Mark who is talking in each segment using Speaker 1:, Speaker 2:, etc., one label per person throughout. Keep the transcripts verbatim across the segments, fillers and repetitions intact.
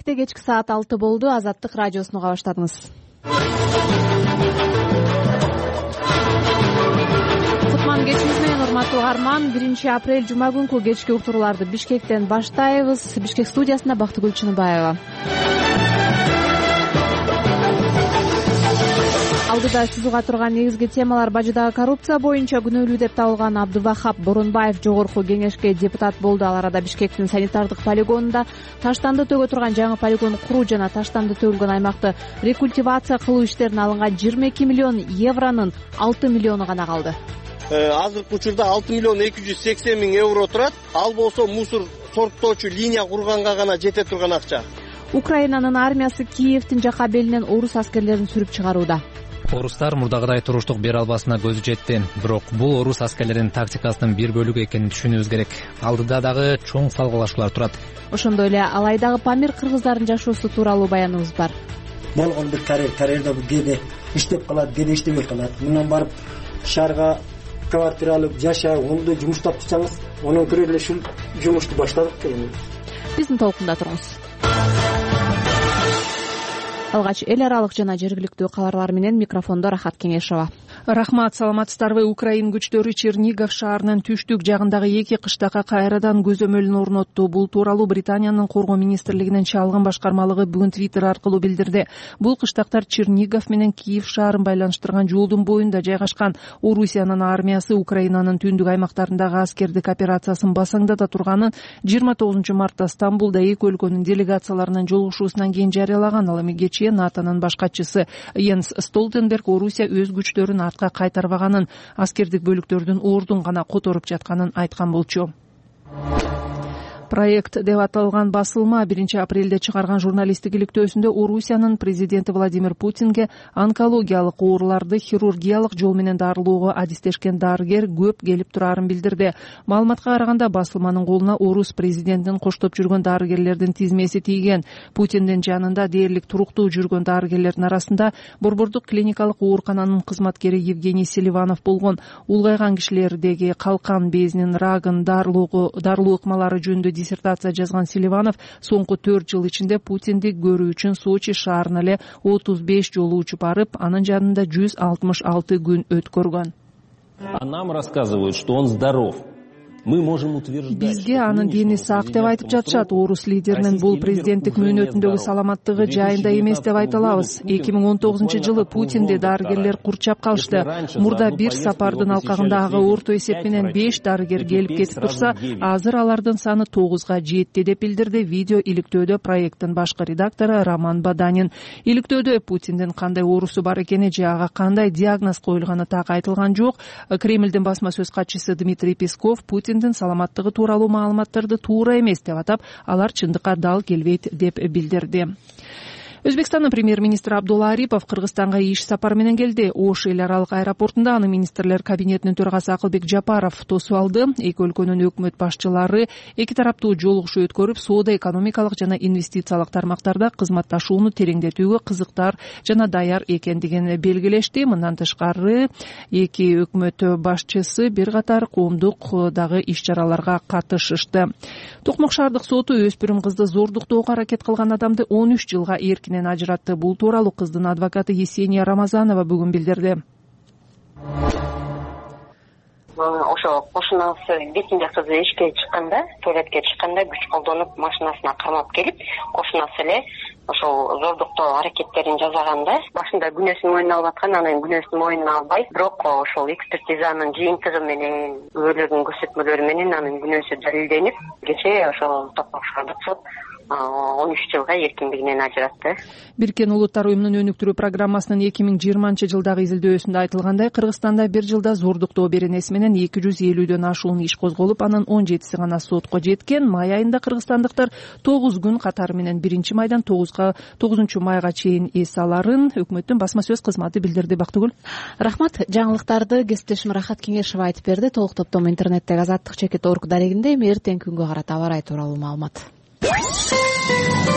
Speaker 1: Бишкекте кечки саат алты болду. Азаттык радиосуну уга баштадыңыз. Кутман кечиңиз менен урматтуу угарман. биринчи апрель жума күнкү кечки уктурууларды Бишкектен баштайбыз. Бишкек студиясында Бактыгүл Чыныбаева. Алдыда сиз уга турган негизги темалар: Бажыдагы коррупция боюнча күнөөлүү деп табылган Абдывахап Борунбаев жогорку кеңешке депутат болду. Ал арада Бишкектин санитардык полигонунда таштанды төгө турган жаңы полигон куруу жана таштанды төгүлгөн аймакты рекультивация кылуу иштерине алынган жыйырма эки миллион евронун алты миллиону гана калды.
Speaker 2: Азыркы учурда алты миллион эки жүз сексен миң евро турат. Ал болсо мусор сорттоочу линия курганга гана жете турган акча.
Speaker 1: Украинанын армиясы Киевдин жака белинен орус аскерлерин сүрүп чыгарууда.
Speaker 3: Орустар мурдагыдай туруштук бере албасына көзү жетти. Бирок бул орус аскерлеринин тактикасынын бир бөлүгү экенин түшүнүүбүз керек. Алдыда дагы чоң салгылашуулар турат.
Speaker 1: Ошондой эле Алайдагы Памир кыргыздардын жашоосу тууралуу баяныбыз бар.
Speaker 4: Болгон бир карьер, карьерда кээде иштеп калат, кээде иштебей калат. Мындан барып шаарга квартира алып жашап, ондо жумуш тапчаңыз, анан көрө эле ушул жумушту баштадык дейм.
Speaker 1: Биздин толкунда туруңуз. Алгач эл аралык жана жергиликтүү кабарлар менен микрофондо Рахат Кеңешова.
Speaker 5: Рахмат, саламатсыздарбы? Украин күчтөрү Чернигов шаарынын түштүк жагындагы эки кыштакка кайрадан көзөмөлүн орнотту. Бул тууралуу Британиянын коргоо министрлигинин чалгын башкармалыгы бүгүн Твиттер аркылуу билдирди. Бул кыштактар Чернигов менен Киев шаарын байланыштырган жолдун боюнда жайгашкан. Орусиянын армиясы Украинанын түндүк аймактарындагы аскердик операциясын басаңдата турганын жыйырма тогузунчу мартта Стамбулда эки өлкөнүн делегацияларынын жолугушуусунан кийин жарыялаган. Ал эми кечээ НАТОнун баш катчысы Йенс Столтенберг Орусия өз күчтөрүн артка кайтарбаганын, аскердик бөлүктөрдүн ордун гана которуп жатканын айткан болчу. Проект деп аталган басылма биринчи апрелде чыгарган журналисттик иликтөөсүндө Орусиянын президенти Владимир Путинге онкологиялык ооруларды хирургиялык жол менен дарылоого адистешкен дарыгер көп келип турарын билдирди. Маалыматка караганда басылманын колуна орус президентин коштоп жүргөн дарыгерлердин тизмеси тийген. Путиндин жанында дээрлик туруктуу жүргөн дарыгерлердин арасында Борбордук клиникалык оорукананын кызматкери Евгений Селиванов болгон. Улгайган кишилердеги калкан безинин рагын дарылоо ыкмалары жөнүндө диссертация жазган Селиванов соңку төрт жыл ичинде Путинди көрүү үчүн Сочи шаарына эле отуз беш жолу учуп барып, анын жанында жүз алтымыш алты күн өткөргөн.
Speaker 6: А нам рассказывают, что он здоров. Мы можем утверждать.
Speaker 5: Бизге анын дени сак деп айтып жатышат. Орус лидеринин бул президенттик мөөнөтүндөгү саламаттыгы жайында эмес деп айта алабыз. эки миң он тогузунчу жылы Путинди дарыгерлер курчап калышты. Мурда бир сапардын алкагында ага орто эсеп менен беш дарыгер келип кетип турса, азыр алардын саны тогузга жетти деп билдирди видео иликтөөдө проекттин башкы редактору Роман Баданин. Иликтөөдө Путиндин кандай оорусу бар экени же ага кандай диагноз коюлганы так айтылган жок. Кремлдин басма сөз катчысы Дмитрий Песков Путин саламаттыгы тууралуу маалыматтарды туура эмес деп атап, алар чындыкка дал келбейт деп билдирди. Өзбекстандын премьер-министри Абдулла Арипов Кыргызстанга иш сапары менен келди. Ош эл аралык аэропортунда аны министрлер кабинетинин төрагасы Акылбек Жапаров тосуп алды. Эки өлкөнүн өкмөт башчылары эки тараптуу жолугушуу өткөрүп, соода, экономикалык жана инвестициялык тармактарда кызматташууну тереңдетүүгө кызыктар жана даяр экендигин белгилешти. Мындан тышкары эки өкмөт башчысы бир катар коомдук дагы иш-чараларга катышышты. Токмок шаардык соту өспүрүм кызды зордуктоого аракет кылган адамды он үч жылга эркин ажыратты. Бул тууралуу кыздын адвокаты Есения Рамазанова бүгүн билдирди.
Speaker 7: Ошо кошунасы бетинде кызы ишке чыкканда, туалетке чыкканда күч колдонуп машинасына камап келип, кошунасы эле ошол зордуктоо аракеттерин жасаганда, башында күнөөсүн мойнуна алып аткан, анан күнөөсүн мойнуна албай, бирок ошол экспертизанын жыйынтыгы менен, күбөлөрдүн көрсөтмөлөрү менен анын күнөөсү далилденип, кечээ ошол Токмок шаардык сот он үч жылга эркиндигинен ажыратты.
Speaker 5: Бириккен Улуттар уюмунун өнүктүрүү программасынын эки миң жыйырманчы жылдагы изилдөөсүндө айтылгандай, Кыргызстанда бир жылда зордуктоо беренеси менен эки жүз элүүдөн ашуун иш козголуп, анын он жетиси гана сотко жеткен. Май айында кыргызстандыктар тогуз күн катары менен биринчи майдан тогузунчу майга чейин эс аларын өкмөттүн басма сөз кызматы билдирди. Бактыгүл.
Speaker 1: Рахмат. Жаңылыктарды кесиптешим Рахат Кеңешова айтып берди. Толук топтому интернеттеги азаттык чекит орг дарегинде. Эми эртең күнгө карата аба ырайы тууралуу маалымат.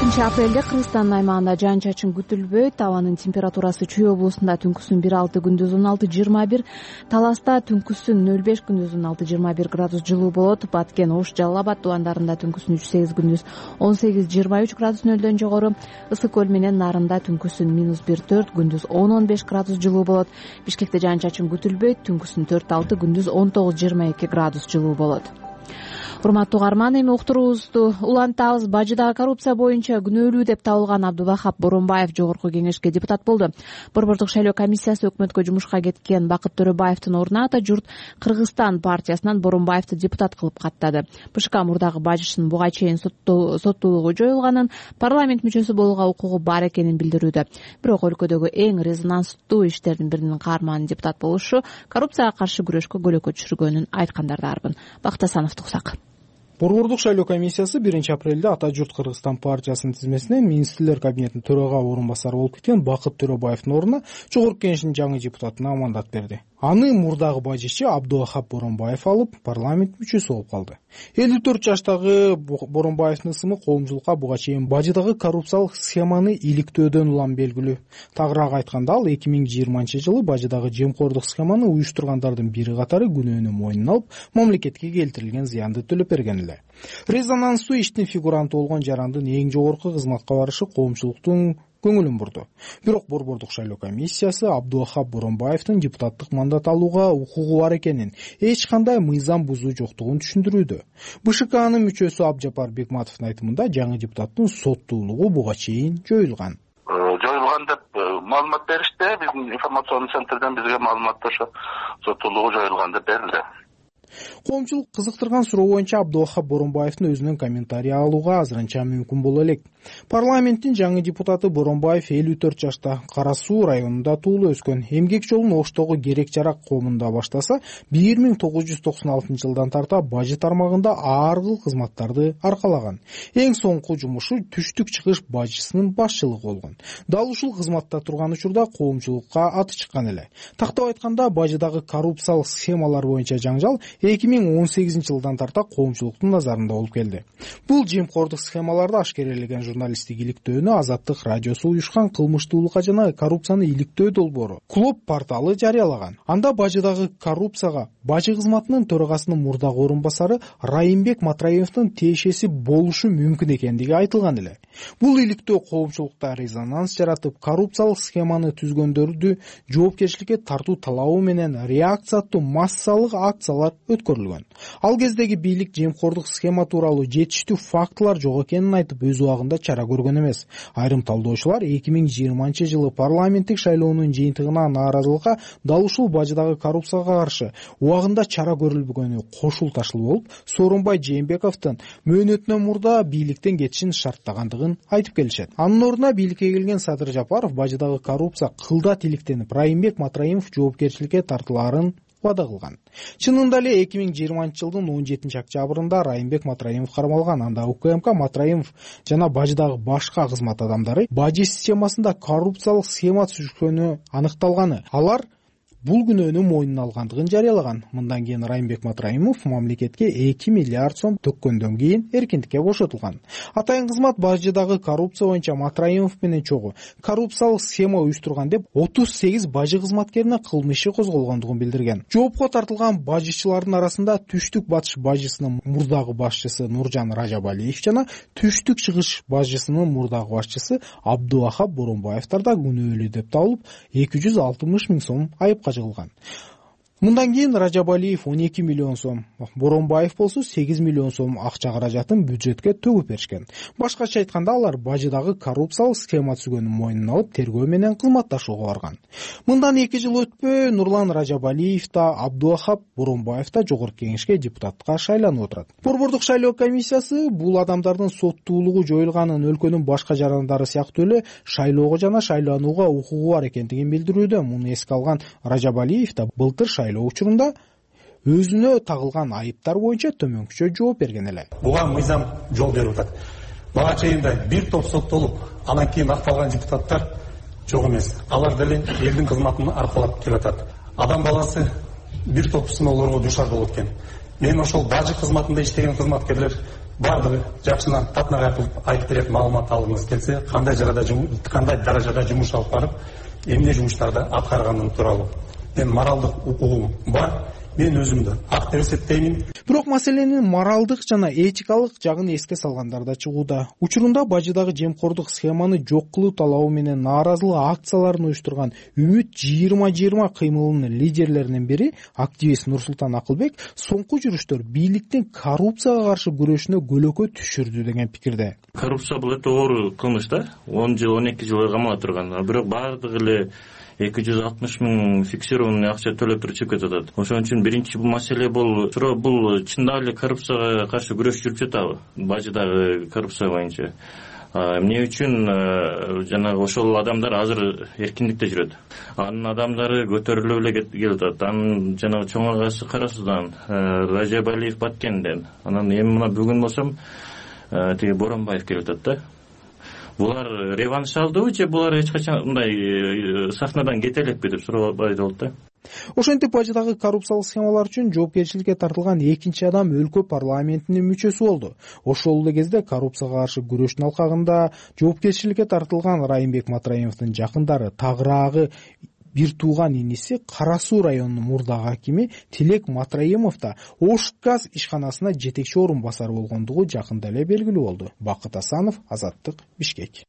Speaker 1: жетинчи апрелде Кыргызстандын аймагында жаан чачын күтүлбөйт. Абанын температурасы Чүй облусунда түнкүсүн бир алты, күндүз он алты жыйырма бир, Таласта түнкүсүн нөл беш, күндүз он алты жыйырма бир градус жылуу болот. Баткен, Ош, Жалал Абад тубандарында түнкүсүн үч сегиз, күндүз он сегиз жыйырма үч градус нөлдөн жогору. Ысык көл менен Нарында түнкүсүн минус бир төрт, күндүз он он беш градус жылуу болот. Бишкекте жаан чачын күтүлбөйт. Түнкүсүн төрт алты, күндүз он тогуз жыйырма эки градус жылуу болот. Урматтуу угарман, эми уктуруубузду улантабыз. Бажыдагы коррупция боюнча күнөөлүү деп табылган Абдувахап Боронбаев жогорку кеңешке депутат болду. Борбордук шайлоо комиссиясы өкмөткө жумушка кеткен Бакыт Төрөбаевдин ордуна Ата журт Кыргызстан партиясынан Боронбаевди депутат кылып каттады. БШК мурдагы бажышынын буга чейин соттуулугу жоюлганын, парламент мүчөсү болууга укугу бар экенин билдирүүдө. Бирок өлкөдөгү эң резонанстуу иштердин биринин каарманы депутат болушу коррупцияга каршы күрөшкө көлөкө түшүргөнүн айткандардарбын. Бакыт Асановду уктак.
Speaker 8: Борбордук шайлоо комиссиясы биринчи апрелде Ата журт Кыргызстан партиясынын тизмесинен министрлер кабинетинин төрага орун басары болуп кеткен Бакыт Төрөбаевдин ордуна жогорку кеңештин жаңы депутатына мандат берди. Аны мурдагы бажычы Абдувахап Боронбаев алып, парламент мүчөсү болуп калды. элүү төрт жаштагы Боронбаевдин ысымы коомчулукка буга чейин бажыдагы коррупциялык схеманы иликтөөдөн улам белгилүү. Тагыраак айтканда, ал эки миң жыйырманчы жылы бажыдагы жемкордук схеманы уюштургандардын бири катары күнөөнү мойнуна алып, мамлекетке келтирилген зыянды төлөп берген эле. Резонанстуу иштин фигуранты болгон жарандын эң жогорку кызматка барышы коомчулуктун көңүлүн бурду. Бирок борбордук шайлоо комиссиясы Абдувахап Боронбаевдин депутаттык мандат алууга укугу бар экенин, эч кандай мыйзам бузуу жоктугун түшүндүрүүдө. БШКнын мүчөсү Абжапар Бекматовдун айтымында, жаңы депутаттын соттуулугу буга чейин жоюлган.
Speaker 9: Жоюлган деп маалымат беришти. Биздин информационный центрден бизге маалыматта ошо соттуулугу жоюлган деп берилди.
Speaker 8: Коомчулук кызыктырган суроо боюнча Абдувахап Боронбаевдин өзүнөн комментарий алууга азырынча мүмкүн боло элек. Парламенттин жаңы депутаты Боронбаев элүү төрт жашта, Кара Суу районунда туулуп өскөн. Эмгек жолун Оштогу Керек Жарак коомунда баштаса, бир миң тогуз жүз токсон алтынчы жылдан тарта бажы тармагында ар кыл кызматтарды аркалаган. Эң соңку жумушу түштүк чыгыш бажысынын башчылыгы болгон. Дал ушул кызматта турган учурда коомчулукка аты чыккан эле. Тактап айтканда, бажыдагы коррупциялык схемалар боюнча жаңжал эки миң он сегизинчи жылдан тарта коомчулуктун назарында болуп келди. Бул жемкордук схемаларды ашкерелеген журналисттик иликтөөнү Азаттык радиосу уюшкан кылмыштуулукка жана коррупцияны иликтөө долбоору Клуб порталы жарыялаган. Анда бажыдагы коррупцияга бажы кызматынын төрагасынын мурдагы орун басары Райымбек Матраимовдун тиешеси болушу мүмкүн экендиги айтылган эле. Бул иликтөө коомчулукта резонанс жаратып, коррупциялык схеманы түзгөндөрдү жоопкерчиликке тартуу талабы менен реакция аттуу массалык акциялар өткөрүлгөн. Ал кездеги бийлик жемкордук схема тууралуу жетиштүү фактылар жок экенин айтып, өз убагында чара көргөн эмес. Айрым талдоочулар эки миң жыйырманчы жылы парламенттик шайлоонун жыйынтыгына нааразылыкка дал ушул бажыдагы коррупцияга каршы убагында чара көрүлбөгөнү кошулташыл болуп, Сооронбай Жээнбековдун мөөнөтүнөн мурда бийликтен кетишин шарттагандыгын айтып келишет. Анын ордуна бийликке келген Садыр Жапаров бажыдагы коррупция кылдат иликтенип, Райымбек Матраимов жоопкерчиликке тартылаарын вада кылган. Чынында эле эки миң жыйырманчы жылдын он жетинчи октябрында Райымбек Матраимов кармалган. Анда УКМК Матраимов жана бажыдагы башка кызмат адамдары бажы системасында коррупциялык схема түзүшкөнү аныкталганы. Алар бул күнөөнү мойнуна алгандыгын жарыялаган. Мындан кийин Райымбек Матраимов мамлекетке эки миллиард сом төккөндөн кийин эркиндикке бошотулган. Атайын кызмат бажыдагы коррупция боюнча Матраимов менен чогуу коррупциялык схема уюштурган деп отуз сегиз бажы кызматкерине кылмыш иши козголгондугун билдирген. Жоопко тартылган бажычылардын арасында Түштүк батыш бажысынын мурдагы башчысы Нуржан Ражабалиев жана Түштүк чыгыш бажысынын мурдагы башчысы Абдувахап Боронбаевдар да күнөөлүү деп табылып, эки жүз алтымыш миң сом айыпка жыгылган. Мындан кийин Ражабалиев он эки миллион сом, Боронбаев болсо сегиз миллион сом акча каражатын бюджетке төгүп беришкен. Башкача айтканда, алар бажыдагы коррупциялык схема түзгөнүн мойнуна алып, тергөө менен кызматташууга барган. Мындан эки жыл өтпөй, Нурлан Ражабалиев да, Абдувахап Боронбаев да жогорку кеңешке депутатка шайланып отурат. Борбордук шайлоо комиссиясы бул адамдардын соттуулугу жоюлганын, өлкөнүн башка жарандары сыяктуу эле шайлоого жана шайланууга укугу бар экендигин билдирүүдө. Муну эске алган Ражабалиев да былтыр шайлоо учурунда өзүнө тагылган айыптар боюнча төмөнкүчө жооп берген эле.
Speaker 10: Буга мыйзам жол берип атат. Мага чейин бир топ соттолуп, анан кийин акталган депутаттар жок эмес. Алар деле элдин кызматын аркалап келатат. Адам баласы бир топ сыноолорго дуушар болот экен. Мен ошол бажы кызматында иштеген кызматкерлер баардыгы жакшынан татнагай кылып айтып берет, маалымат алгыңыз келсе, кандай жагада кандай даражада жумуш алып барып, эмне жумуштарды аткаргандыгы тууралуу мен моралдык укугум бар. Мен өзүмдү ак деп эсептеймин.
Speaker 8: Бирок маселенин моралдык жана этикалык жагын эске салгандар да чыгууда. Учурунда бажыдагы жемкордук схеманы жок кылуу талабы менен нааразылык акцияларын уюштурган Үмүт жыйырма жыйырма кыймылынын лидерлеринин бири активист Нурсултан Акылбек соңку жүрүштөр бийликтин коррупцияга каршы күрөшүнө көлөкө түшүрдү деген пикирде.
Speaker 11: Коррупция бул өтө оор кылмыш да. он жыл он эки жыл камалга турган. Бирок баардыгы эле эки жүз алтымыш миң фиксированный акча төлөп туруп чыгып кетип атат. Ошон үчүн биринчи бул маселе бул суроо бул чындап эле коррупцияга каршы күрөш жүрүп жатабы? Бажыдагы коррупция боюнча. Эмне үчүн жанагы ошол адамдар азыр эркиндикте жүрөт. Анын адамдары көтөрүлүп эле келип атат. Анын жанагы чоң агасы Кара Судан, Ражаб Алиев Баткенден. Анан эми мына бүгүн болсом тиги Боронбаев келип атат да. Булар реванш алдыбы же булар эч качан мындай сахнадан кете элекпи деп сурабай болот да.
Speaker 8: Ошентип бажыдагы коррупциялык схемалар үчүн жоопкерчиликке тартылган экинчи адам өлкө парламентинин мүчөсү болду. Ошол эле кезде коррупцияга каршы күрөштүн алкагында жоопкерчиликке тартылган Райымбек Матраимовдун жакындары тагыраагы бир тууган иниси Кара Суу районунун мурдагы акими Тилек Матраимов да Ош газ ишканасына жетекчи орун басары болгондугу жакында эле белгилүү болду. Бакыт Асанов, Азаттык, Бишкек.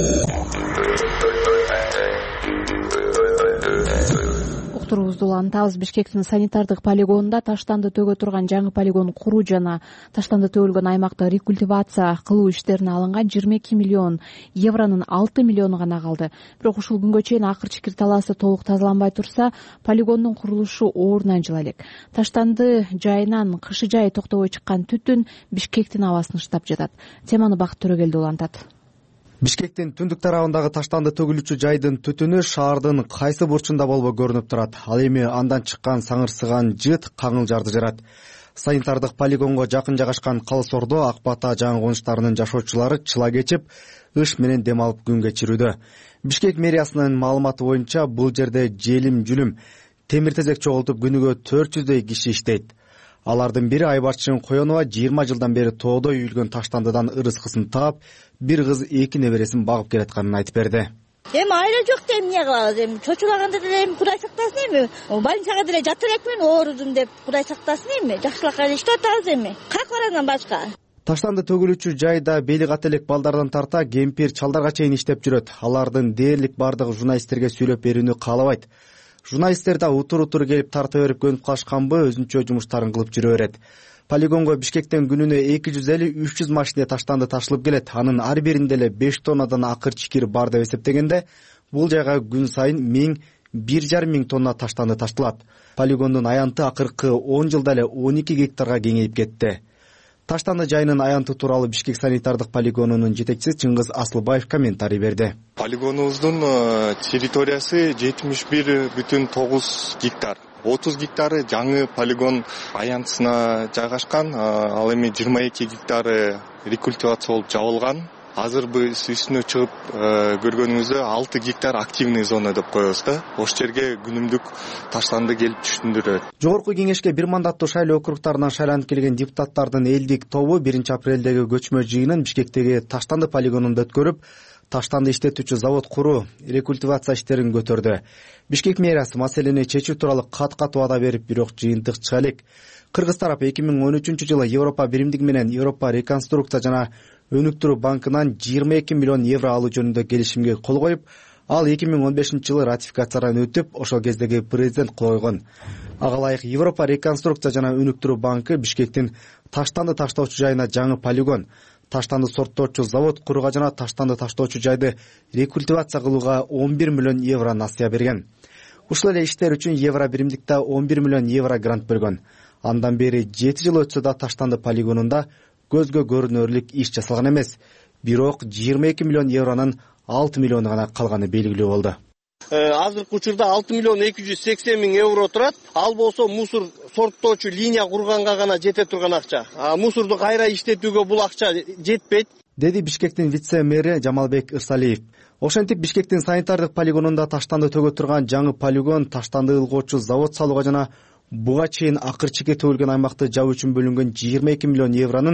Speaker 1: Уктуруубузду улантабыз. Бишкектин санитардык полигонунда таштанды төгө турган жаңы полигон куруу жана таштанды төгүлгөн аймакты рекультивация кылуу иштерине алынган жыйырма эки миллион евронун алты миллиону гана калды. Бирок ушул күнгө чейин акыр чикир талаасы толук тазаланбай турса, полигондун курулушу оорунан жыла элек. Таштанды жайынан кышы жай токтобой чыккан түтүн Бишкектин абасын ыштап жатат. Теманы Бакыт Төрөгелди улантат.
Speaker 12: Бишкектин түндүк тарабындагы таштанды төгүлүүчү жайдын түтүнү шаардын кайсы бурчунда болбой көрүнүп турат. Ал эми андан чыккан саңырсыган жыт каңыл жарды жарат. Санитардык полигонго жакын жайгашкан Калыс Ордо, Ак Бата жаңы конуштарынын жашоочулары чыла кечип, ыш менен дем алып күн кечирүүдө. Бишкек мэриясынын маалыматы боюнча бул жерде желим-жүлүм, темир тезек чогултуп күнүгө төрт жүздөй киши иштейт. Алардын бири Айбарчын Коенова жыйырма жылдан бери тоодо үйүлгөн таштандыдан ырыскысын таап, бир кыз эки небересин багып келатканын айтып берди.
Speaker 13: Эми айла жок деп эмне кылабыз? Эми чочулаганда деле эми Кудай сактасын эми. Больницага деле жатыр элекмин, оорудум деп Кудай сактасын эми. Жакшылыкка эле иштеп атабыз эми. Как бар андан башка?
Speaker 12: Таштанды төгүлүүчү жайда бели кат элек балдардан тарта кемпир чалдарга чейин иштеп жүрөт. Алардын дээрлик бардыгы журналисттерге сүйлөп берүүнү каалабайт. Журналисттер да утур-утур келип тарта берип көнүп калышканбы, өзүнчө жумуштарын кылып жүрө берет. Полигонго Бишкектен күнүнө эки жүз элүү үч жүз машина таштанды ташылып келет. Анын ар биринде эле беш тоннадан акыр чикир бар деп эсептегенде, бул жайга күн сайын миң бир жарым миң тонна таштанды ташталат. Полигондун аянты акыркы он жылда эле он эки гектарга кеңейип кетти. Таштанды жайынын аянты тууралуу Бишкек санитардык полигонунун жетекчиси Чыңгыз Асылбаев комментарий берди.
Speaker 14: Полигонубуздун территориясы жетимиш бир бүтүн тогуз гектар. отуз гектары жаңы полигон аянтысына жайгашкан. Ал эми жыйырма эки гектары рекультивация болуп жабылган. Азыр биз үстүнө чыгып көргөнүңүздө алты гектар активный зона деп коебуз да. Ош жерге күнүмдүк таштанды келип түшүндүрөт.
Speaker 12: Жогорку кеңешке бир мандаттуу шайлоо округтарынан шайланып келген депутаттардын элдик тобу биринчи апрелдеги көчмө жыйынын Бишкектеги таштанды полигонунда өткөрүп, таштанды иштетүүчү завод куруу, рекультивация иштерин көтөрдү. Бишкек мэриясы маселени чечүү тууралуу кат-кат ваада берип, бирок жыйынтык чыга элек. Кыргыз тарап эки миң он үчүнчү жылы Европа биримдиги менен Европа реконструкция жана өнүктүрүү банкынан жыйырма эки миллион евро алуу жөнүндө келишимге кол коюп, ал эки миң он бешинчи жылы ратификациядан өтүп, ошол кездеги президент кол койгон. Ага ылайык Европа реконструкция жана өнүктүрүү банкы Бишкектин таштанды таштоочу жайына жаңы полигон, таштанды сорттоочу завод курууга жана таштанды таштоочу жайды рекультивация кылууга он бир миллион евро насыя берген. Ушул эле иштер үчүн евро биримдикте он бир миллион евро грант бөлгөн. Андан бери жети жыл өтсө да таштанды полигонунда көзгө көрүнөрлүк иш жасалган эмес. Бирок жыйырма эки миллион евронун алты миллиону гана калганы белгилүү болду.
Speaker 2: Азыркы учурда алты миллион эки жүз сексен миң евро турат. Ал болсо мусор сорттоочу линия курганга гана жете турган акча. А мусорду кайра иштетүүгө бул акча жетпейт,
Speaker 12: деди Бишкектин вице-мэри Жамалбек Ырсалиев. Ошентип Бишкектин санитардык полигонунда таштанды төгө турган жаңы полигон, таштанды ылгоочу завод салууга жана буга чейин акыр чике төгүлгөн аймакты жабуу үчүн бөлүнгөн жыйырма эки миллион евронун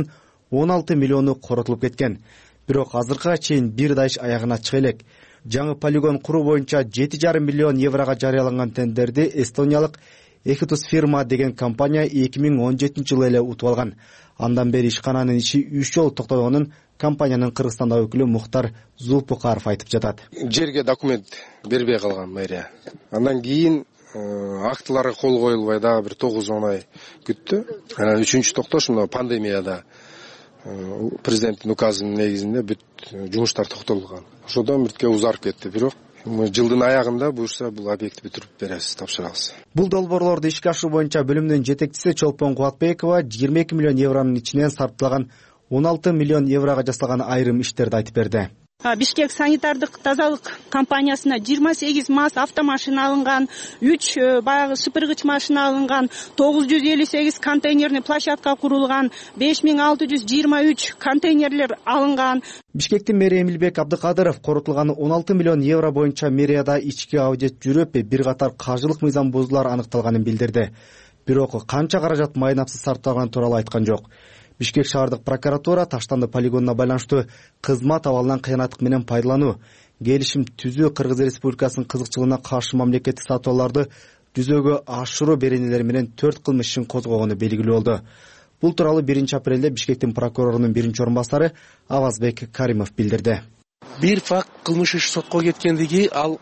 Speaker 12: он алты миллиону коротулуп кеткен. Бирок азыркыга чейин бир да иш аягына чыга элек. Жаңы полигон куруу боюнча жети жарым миллион еврого жарыяланган тендерди эстониялык Экитус фирма деген компания эки миң он жетинчи жылы эле утуп алган. Андан бери ишкананын иши үч жолу токтогонун компаниянын Кыргызстандагы өкүлү Мухтар Зулпукаров айтып жатат.
Speaker 15: Жерге документ бербей калган мэрия. Андан кийин актыларга кол коюлбай дагы бир тогуз он ай күттү. Анан үчүнчү токтош мына пандемияда президенттин указынын негизинде бүт жумуштар токтотулган. Ошодон биртке узарып кетти. Бирок жылдын аягында буюрса бул объектти бүтүрүп беребиз, тапшырабыз.
Speaker 12: Бул долбоорлорду ишке ашыруу боюнча бөлүмдүн жетекчиси Чолпон Кубатбекова жыйырма эки миллион евронун ичинен сарпталган он алты миллион еврого жасалган айрым иштерди айтып берди.
Speaker 16: Бишкек санитардык тазалык компаниясына жыйырма сегиз МАЗ автомашина алынган, үч баягы сыпыргыч машина алынган, тогуз жүз элүү сегиз контейнерный площадка курулган, беш миң алты жүз жыйырма үч контейнерлер алынган.
Speaker 12: Бишкектин мэри Эмилбек Абдыкадыров коротулган он алты миллион евро боюнча мэрияда ички аудит жүрүп, бир катар каржылык мыйзам бузуулар аныкталганын билдирди. Бирок канча каражат майнапсыз сарпталганы тууралуу айткан жок. Бишкек шаардык прокуратура Таштанды полигонуна байланыштуу кызмат абалынан кыянаттык менен пайдалануу, келишим түзүү Кыргыз Республикасынын кызыкчылыгына каршы мамлекеттик сатып алууларды жүзөгө ашыруу беренелери менен төрт кылмыш ишин козгогону белгилүү болду. Бул тууралуу биринчи апрелде Бишкектин прокурорунун биринчи орун басары Авазбек Каримов билдирди.
Speaker 17: Бир факт кылмыш иш сотко кеткендиги ал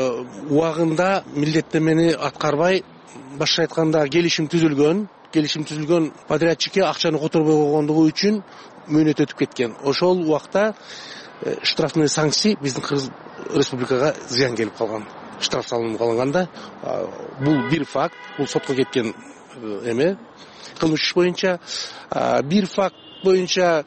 Speaker 17: убагында милдеттенмени аткарбай, башка айтканда келишим түзүлгөн. Келишим түзүлгөн подрядчикке акчаны которбой койгондугу үчүн мөөнөт өтүп кеткен. Ошол убакта штрафный санкция биздин Кыргыз Республикага зыян келип калган. Штраф салынып калганда бул бир факт, бул сотко кеткен эме кылмыш иш боюнча. Бир факт боюнча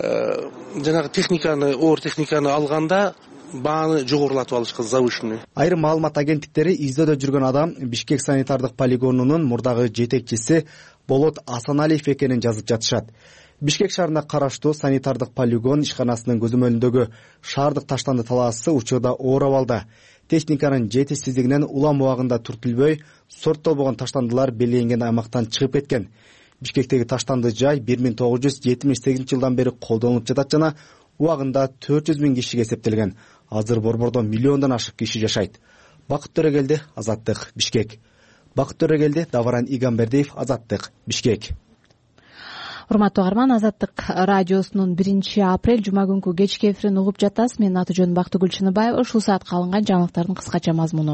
Speaker 17: жанагы техниканы, оор техниканы алганда бааны жогорулатып алышкан завышенный.
Speaker 12: Айрым маалымат агенттиктери издөөдө жүргөн адам Бишкек санитардык полигонунун мурдагы жетекчиси Болот Асаналиев экенин жазып жатышат. Бишкек шаарына караштуу санитардык полигон ишканасынын көзөмөлүндөгү шаардык таштанды талаасы учурда оор абалда. Техниканын жетишсиздигинен улам убагында түртүлбөй, сорттолбогон таштандылар белгиленген аймактан чыгып кеткен. Бишкектеги таштанды жай бир миң тогуз жүз жетимиш сегизинчи жылдан бери колдонулуп жатат жана убагында төрт жүз миң кишиге эсептелген. Азыр борбордо миллиондон ашык киши жашайт. Бакыт Төрөгелди, Азаттык, Бишкек. Бакыт Төрөгелди, Даваран Игамбердиев, Азаттык, Бишкек.
Speaker 1: Урматтуу угарман, Азаттык радиосунун биринчи апрель жума күнкү кечки эфирин угуп жатасыз. Менин аты жөнүм Бактыгүл Чыныбаева. Ушул саатка алынган жаңылыктардын кыскача мазмуну.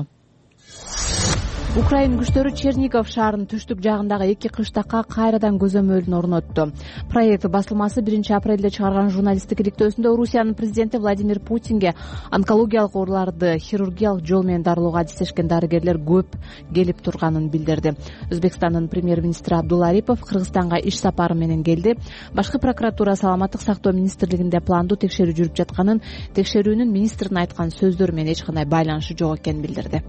Speaker 1: Украин күчтөрү Чернигов шаарынын түштүк жагындагы эки кыштакка кайрадан көзөмөлүн орнотту. Проект басылмасы биринчи апрелде чыгарган журналисттик иликтөөсүндө Орусиянын президенти Владимир Путинге онкологиялык ооруларды хирургиялык жол менен дарылоого адистешкен дарыгерлер көп келип турганын билдирди. Өзбекстандын премьер-министри Абдулла Арипов Кыргызстанга иш сапары менен келди. Башкы прокуратура саламаттык сактоо министрлигинде пландуу текшерүү жүрүп жатканын, текшерүүнүн министрдин айткан сөздөрү менен эч кандай байланышы жок экенин билдирди.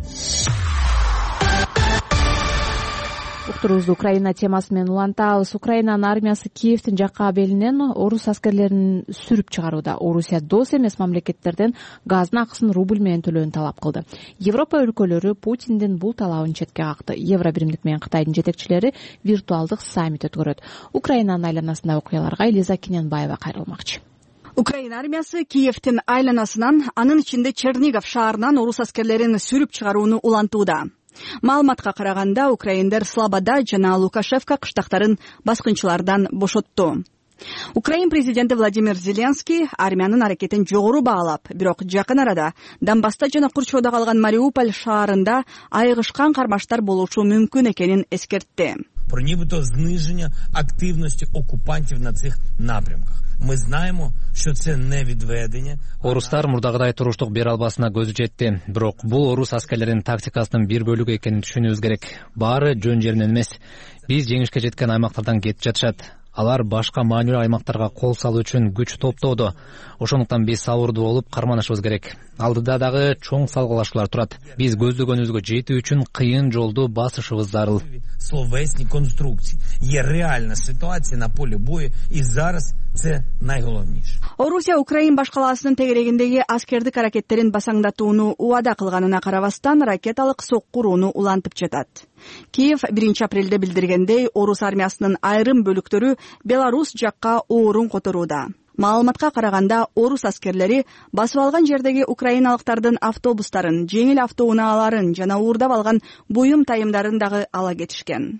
Speaker 1: Уктуруубузду Украина темасы менен улантабыз. Украинанын армиясы Киевдин жакка абелинен орус аскерлерин сүрүп чыгарууда. Орусия дос эмес мамлекеттерден газдын акысын рубль менен төлөөнү талап кылды. Европа өлкөлөрү Путиндин бул талабын четке какты. Евро биримдик менен Кытайдын жетекчилери виртуалдык саммит өткөрөт. Украинанын айланасындагы окуяларга Элиза Кененбаева кайрылмакчы.
Speaker 18: Украина армиясы Киевдин айланасынан, анын ичинде Чернигов шаарынан орус аскерлерин сүрүп чыгарууну улантууда. Маалыматка караганда, украиндер Слобода жана Лукашевка кыштактарын баскынчылардан бошотту. Украин президенти Владимир Зеленский армиянын аракетин жогору баалап, бирок жакын арада Донбасста жана курчоодо калган Мариуполь шаарында айыгышкан кармаштар болушу мүмкүн экенин эскертти.
Speaker 19: Про нібито зниження активності окупантів на цих напрямках. Ми знаємо, що це не відведення.
Speaker 3: Орустар мурдагыдай туруштук бере албасына көзү жетти. Бирок бул орус аскерлеринин тактикасынын бир бөлүгү экенин түшүнүүбүз керек. Баары жөн жеринен эмес. Биз жеңишке жеткен аймактардан кетип жатышат. Алар башка маанилүү аймактарга кол салуу үчүн күч топтоодо. Ошондуктан биз сабырдуу болуп карманышыбыз керек. Алдыда дагы чоң салгылашуулар турат. Биз көздөгөнүбүзгө жетүү үчүн кыйын жолду басышыбыз зарыл.
Speaker 19: Словесні конструкції. Є реальна ситуація на полі бою і зараз Це найголовніше.
Speaker 18: Орусия Украин башкаласынын тегерегиндеги аскердик аракеттерин басаңдатууну убада кылганына карабастан ракеталык сокку урууну улантып жатат. Киев биринчи апрелде билдиргендей, орус армиясынын айрым бөлүктөрү Беларус жакка оорун которууда. Маалыматка караганда, орус аскерлери басып алган жердеги украиналыктардын автобустарын, жеңил автоунааларын жана уурдап алган буюм тайымдарын дагы ала кетишкен.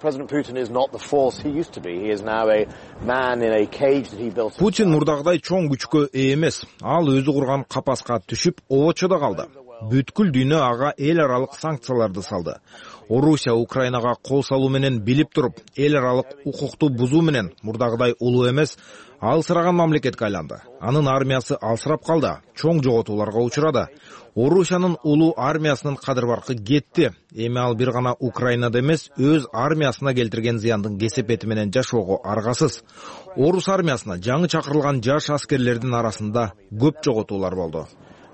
Speaker 20: Путин мурдагыдай чоң күчкө ээ эмес. Ал өзү курган капаска түшүп, обочодо калды. Бүткүл дүйнө ага эл аралык санкцияларды салды. Орусия Украинага кол салуу менен билип туруп, эл аралык укукту бузуу менен мурдагыдай улуу эмес, алсыраган мамлекетке айланды. Анын армиясы алсырап калды, чоң жоготууларга учурады. Орусиянын улуу армиясынын кадыр баркы кетти. Эми ал бир гана Украинада эмес, өз армиясына келтирген зыяндын кесепети менен жашоого аргасыз. Орус армиясына жаңы чакырылган жаш аскерлердин арасында көп жоготуулар болду.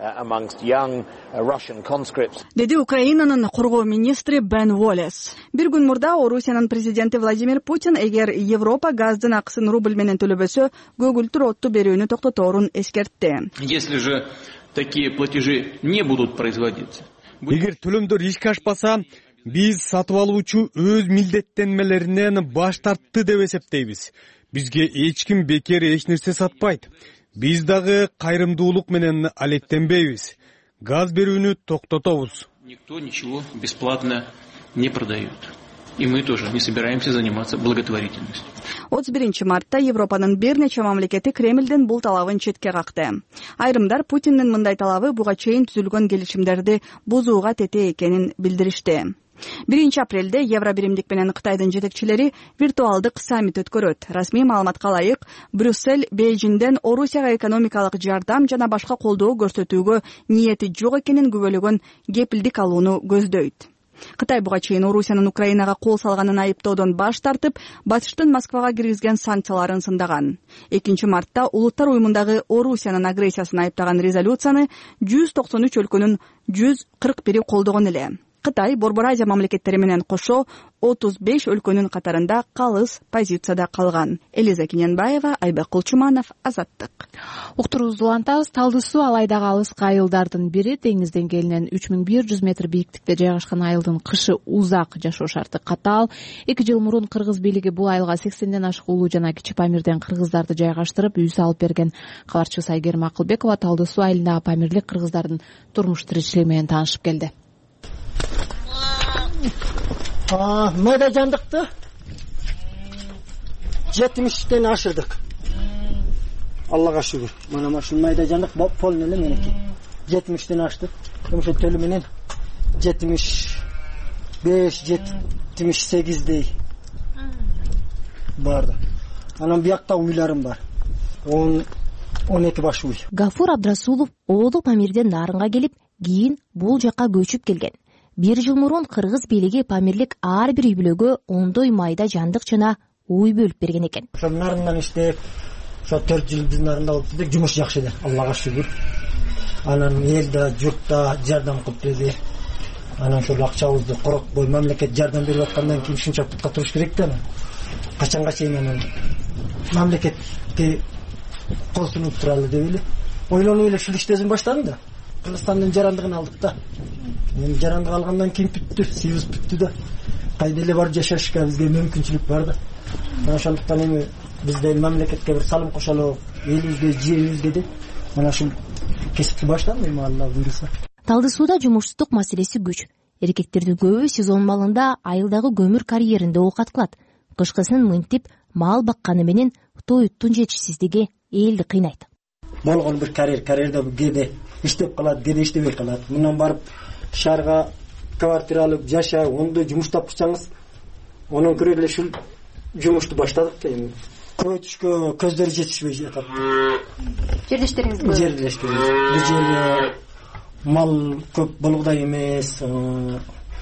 Speaker 18: Деди Украинанын коргоо министри Бен Уоллес. Бир күн мурда Орусиянын президенти Владимир Путин эгер Европа газдын акысын рубль менен төлөбөсө, көгүлтүр отту берүүнү токтоторун эскертти.
Speaker 21: Если же такие платежи не будут производиться.
Speaker 22: Эгер төлөмдөр ишке ашпаса, биз сатып алуучу өз милдеттенмелеринен баш тартты деп эсептейбиз. Бизге эч ким бекер эч нерсе сатпайт. Биз дагы кайрымдуулук менен алектенбейбиз. Газ берүүнү токтотобуз.
Speaker 21: Никто ничего бесплатно не продает. И мы тоже не собираемся заниматься благотворительностью.
Speaker 18: отуз биринчи мартта Европанын бир нече мамлекети Кремлдин бул талабын четке какты. Айрымдар Путиндин мындай талабы буга чейин түзүлгөн келишимдерди бузууга тете экенин билдиришти. биринчи апрелде Евробиримдик менен Кытайдын жетекчилери виртуалдык саммит өткөрөт. Расмий маалыматка ылайык, Брюссель Бейжиңден Орусияга экономикалык жардам жана башка колдоо көрсөтүүгө ниети жок экенин күбөлөгөн кепилдик алууну көздөйт. Кытай буга чейин Орусиянын Украинага кол салганын айыптоодон баш тартып, Батыштын Москвага киргизген санкцияларын сындаган. экинчи мартта Улуттар уюмундагы Орусиянын агрессиясын айыптаган резолюцияны жүз токсон үч өлкөнүн жүз кырк бири колдогон эле. Кытай Борбор Азия мамлекеттери менен кошо отуз беш өлкөнүн катарында калыс позицияда калган. Элиза Кененбаева, Айбек Кулчуманов, Азаттык.
Speaker 1: Уктуруубузду улантабыз. Талды суу Алайдагы алыскы айылдардын бири. Деңиз деңгээлинен үч миң бир жүз метр бийиктикте жайгашкан айылдын кышы узак, жашоо шарты катаал. эки жыл мурун кыргыз бийлиги бул айылга сексенден ашык улуу жана кичи Памирден кыргыздарды жайгаштырып, үй салып берген. Кабарчыбыз Айгерим Акылбекова Талды суу айылындагы памирлик кыргыздардын турмуш тиричилиги менен таанышып келди.
Speaker 4: Майда жандыкты жетимиштен ашырдык. Аллага шүгүр. Мына машин майда жандык полный эле менеки. жетимиштен аштык. Ошо төлү менен жетимиш беш жетимиш сегиздей барды. Анан биякта уйларым бар. он он эки баш уй.
Speaker 23: Гафур Абдрасулов оолу Памирден Нарынга келип, кийин бул жакка көчүп келген. Бир жыл мурун кыргыз бийлиги Памирлик ар бир үй бүлөгө ондой майда жандык жана уй бөлүп берген экен.
Speaker 4: Ошо нарындан иштеп, ошо төрт жыл биздин нарында болуп жүрдүк, жумуш жакшы эле, Аллага шүгүр. Анан элде, журтта жардам кылып берди. Анан ошол акчабызды коротпой мамлекет жардам берип аткандан кийин ушунча путка туруш керек да. Качанга чейин анан мамлекетке кол сунуп туралы деп эле ойлонуп эле ушул иштесин баштадым да. Кыргызстандын жарандыгын алдык да. Мен жарандык алгандан кийин бүттү, сыйыбыз бүттү да. Кайда эле барып жашашка бизге мүмкүнчүлүк бар да. Мына ошондуктан эми бизде мамлекетке бир салым кошолу, элибизге, жерибизге деп мына ушул кесипти баштадым эми Алла буйруса.
Speaker 23: Талды сууда жумушсуздук маселеси күч. Эркектердин көбү сезон малында айылдагы көмүр карьеринде оокат кылат. Кышкысын мынтип мал бакканы менен тоюттун жетишсиздиги элди кыйнайт.
Speaker 4: Болгон бир карьер, карьерде кээде иштеп калат, кээде иштебей калат. Мындан барып шаарга квартира алып жаша, ондой жумуш тапкычаңыз, онун көрө эле ушул жумушту баштадык эми. Көчкө көздөрү жетишпей жатат.
Speaker 23: Жердештериңиз көп.
Speaker 4: Жердештериңиз. Бул жерде мал көп болгудай эмес.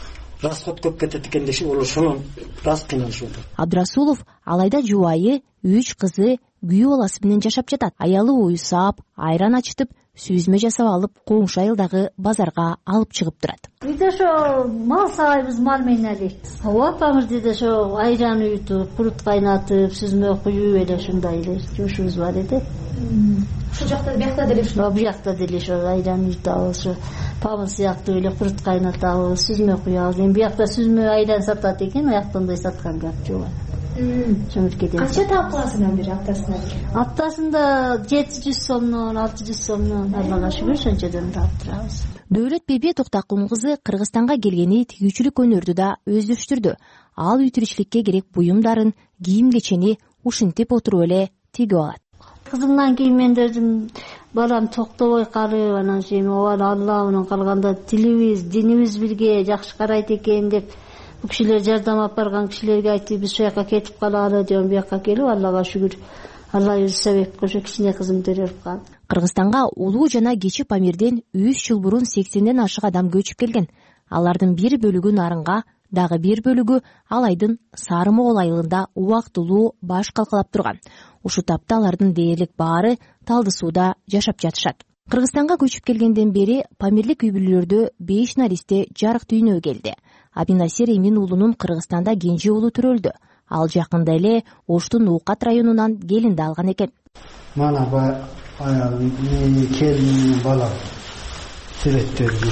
Speaker 4: расход көп кетет экен дешип олар ошону раз кыйналышып атат.
Speaker 23: Абдрасулов алайда жубайы, үч кызы, күйөө баласы менен жашап жатат. Аялы уюсап, айран ачытып, сүзмө жасап алып, коңшу айылдагы базарга алып чыгып турат.
Speaker 5: Үйдө ошо мал сабайбыз, мал менен эле. Апамыз деди ошо айран үйүтүп, курут кайнатып, сүзмө куюп эле ушундай эле жумушубуз бар эди.
Speaker 23: Ушул жакта, биякта деле ушул.
Speaker 5: Биякта деле ошо айран үйүтөбүз, ошо памыз сыяктуу эле курут кайнатабыз, сүзмө куябыз. Эми биякта сүзмө айран сатат экен, аяктандай саткан гап жок.
Speaker 23: Канча таап каласың бир аптасына?
Speaker 5: Аптасында жети жүз сомдон, алты жүз сомдон, Аллага шүгүр ошончодон таап турабыз.
Speaker 23: Дөөлөт Беби Токтакун кызы Кыргызстанга келгени тигүүчүлүк өнөрдү да өздөштүрдү. Ал үй тиричиликке керек буюмдарын, кийим кечени ушинтип отуруп эле тигип алат.
Speaker 5: Кызымдан кийин мен дедим, балам токтобой калып, анан сен Алла менен калганда тилибиз, динибиз бирге жакшы карайт экен деп бу кишилер жардам алып барган кишилерге айтып, биз ошол жака кетип калалы деп бияка келип, Аллага шүгүр, Алла өзү себеп кылып кичине кызымды төрөп калды.
Speaker 23: Кыргызстанга улуу жана кичи Памирден үч жыл бурун сексенден ашык адам көчүп келген. Алардын бир бөлүгү Нарынга, дагы бир бөлүгү Алайдын Сары Могол айылында убактылуу баш калкалап турган. Ушул тапта алардын дээрлик баары Талды сууда жашап жатышат. Кыргызстанга көчүп келгенден бери Памирлик үй бүлөлөрдө беш наристе жарык дүйнөгө келди. Абинасир Эмин уулунун Кыргызстанда кенже уулу төрөлдү. Ал жакында эле Оштун Уукат районунан келинди алган экен.
Speaker 4: Мана бай аялым, келиним, балам сүрөттөрү.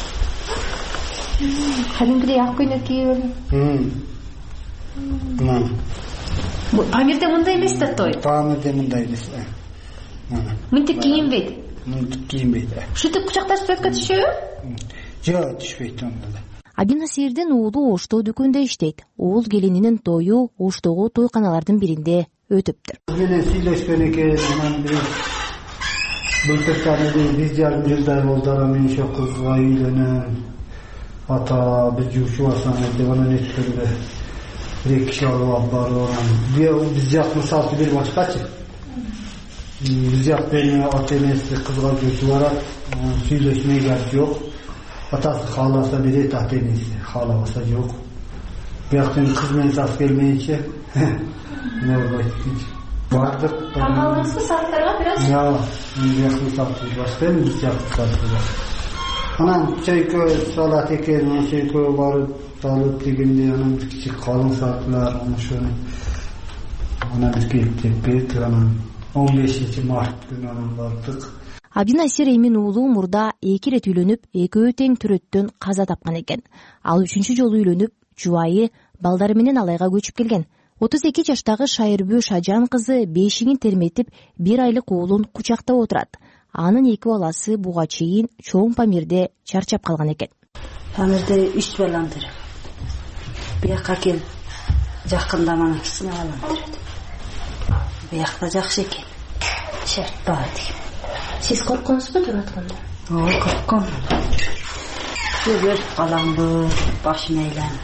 Speaker 23: Кадимкидей ак көйнөк кийип.
Speaker 4: Мына.
Speaker 23: Памирде мындай эмес да той.
Speaker 4: Памирде мындай эмес. Мына.
Speaker 23: Мынтип кийинбейт.
Speaker 4: Мынтип кийинбейт.
Speaker 23: Ушинтип кучакташып өткө түшөбү?
Speaker 4: Жок, түшпөйт анда.
Speaker 23: Абинасирдин уулу Ошто дүкөндө иштейт. Уул келининин тою Оштогу тойканалардын биринде өтүптүр.
Speaker 4: Менен сүйлөшкөн экен, анан бир былтыртан биз жарым жылдай болду, мен ошо кызга үйлөнөм. Ата бир жумушу басам деп анан эткенде бир киши алып барып, биз жак мисалы бир башкачы. Биз жактан ата энеси кызга жумушу барат, сүйлөшмөй гап жок. Атасы хааласа берет, ата энеси хаалабаса жок. Бияктан кыз менен сап келмейинче не болбойт. Бардык.
Speaker 23: Камалыңызды саттарга бир аз?
Speaker 4: Жок, бияктан сап баштан биз жактан сап. Анан чөйкө салат экен, чөйкө барып салып дегенде анан кичик калың саттылар, ошону анан биз келип теппек, анан он бешинчи март күнү анан бардык.
Speaker 23: Абинасир Эмин уулу мурда эки ирет үйлөнүп, экөө тең төрөттөн каза тапкан экен. Ал үчүнчү жолу үйлөнүп, жубайы, балдары менен Алайга көчүп келген. отуз эки жаштагы Шайырбү Шажан кызы бешигин терметип, бир айлык уулун кучактап отурат. Анын эки баласы буга чейин чоң Памирде чарчап калган экен.
Speaker 5: Памирде үч балам бар. Бияка кел, жакында мана сына алам. Биякта жакшы экен. Шерт бар деген.
Speaker 23: Сиз коркконсузбу туруп атканда?
Speaker 5: Ой, коркком. Көбөр каламбы, башым айланып.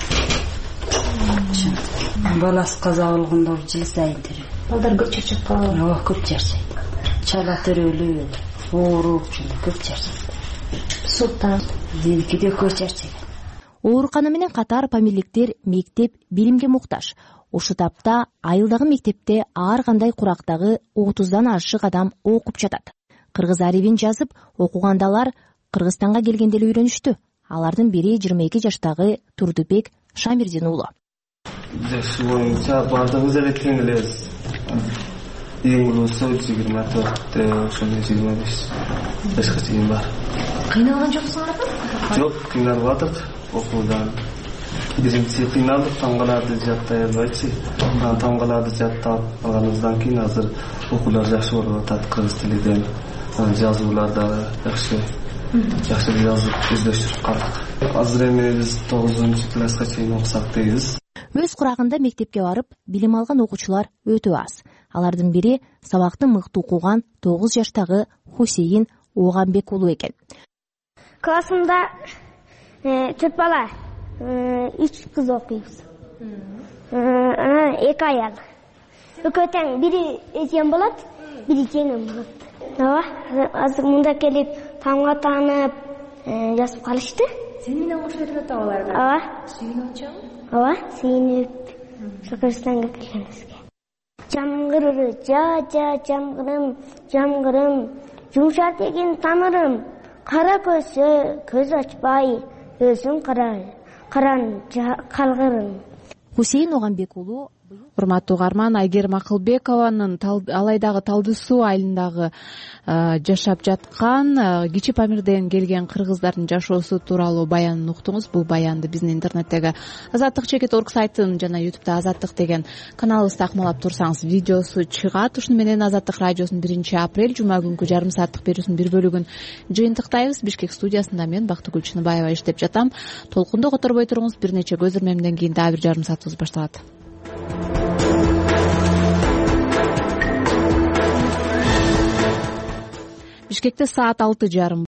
Speaker 5: Баласы каза болгондор жыл сайын төрөйт.
Speaker 23: Балдар көп чарчап калат.
Speaker 5: Ооба, көп чарчайт. Чала төрөлүп, ооруп, ушундай көп чарчайт.
Speaker 23: Султан
Speaker 5: Дилкиде көп чарчайт.
Speaker 23: Оорукана менен катар памирликтер мектеп билимге муктаж. Ушул тапта айылдагы мектепте ар кандай курактагы отуздан ашык адам окуп жатат. Кыргыз арибин жазып, окугандалар Кыргызстанга келгенде эле үйрөнүштү. Алардын бири жыйырма эки жаштагы Турдубек Шамирдин уулу.
Speaker 6: Жаш боюнча бардыгыбыз эле тең элебиз. Эң улуусу жыйырма төрт, ошондой жыйырма беш жашка чейин бар.
Speaker 23: Кыйналган жоксуңар апа?
Speaker 6: Жок, кыйналып атык окуудан. Биринчи кыйналдык, тамгаларды жаттай албайчы. Анан тамгаларды жаттап алганыбыздан кийин азыр окуулар жакшы болуп атат, кыргыз тилинен. Жазуулар дагы жакшы. Жакшы жазып өздөштүрүп калдык. Азыр эми биз тогузунчу класска чейин окусак дейбиз.
Speaker 23: Өз курагында мектепке барып, билим алган окуучулар өтө аз. Алардын бири сабакты мыкты окуган тогуз жаштагы Хусейин Оганбек уулу экен.
Speaker 7: Классымда төрт бала, үч кыз окуйбуз. Анан эки аял. Экөө тең, бири эжем болот, бири жеңем болот. Ооба, азыр мында келип тамга таанып жазып калышты.
Speaker 1: сени менен кошулуп атат аларга?
Speaker 7: ооба.
Speaker 1: Сүйүнүп атышабы?
Speaker 7: ооба, сүйүнүп Кыргызстанга келгенибизге. Жамгырыр, жа жа жамгырым, жамгырым, жумшар деген тамырым, кара көзсө көз ачпай, өзүң кара, каран калгырым.
Speaker 23: Хусейин Огамбек уулу.
Speaker 1: Урматтуу угарман, Айгерим Акылбекованын Алайдагы Талды суу айылындагы жашап жаткан Кичи Памирден келген кыргыздардын жашоосу тууралуу баянын уктуңуз. Бул баянды биздин интернеттеги азаттык чекит орг сайтын жана ютубта азаттык деген каналыбызда акмалап турсаңыз видеосу чыгат. Ушуну менен Азаттык радиосунун биринчи апрель жума күнкү жарым сааттык берүүсүнүн бир бөлүгүн жыйынтыктайбыз. Бишкек студиясында мен Бактыгүл Чыныбаева иштеп жатам. Толкунду которбой туруңуз. Бир нече көз ирмемден кийин дагы бир жарым саатыбыз башталат. Бишкекте саат алты жарым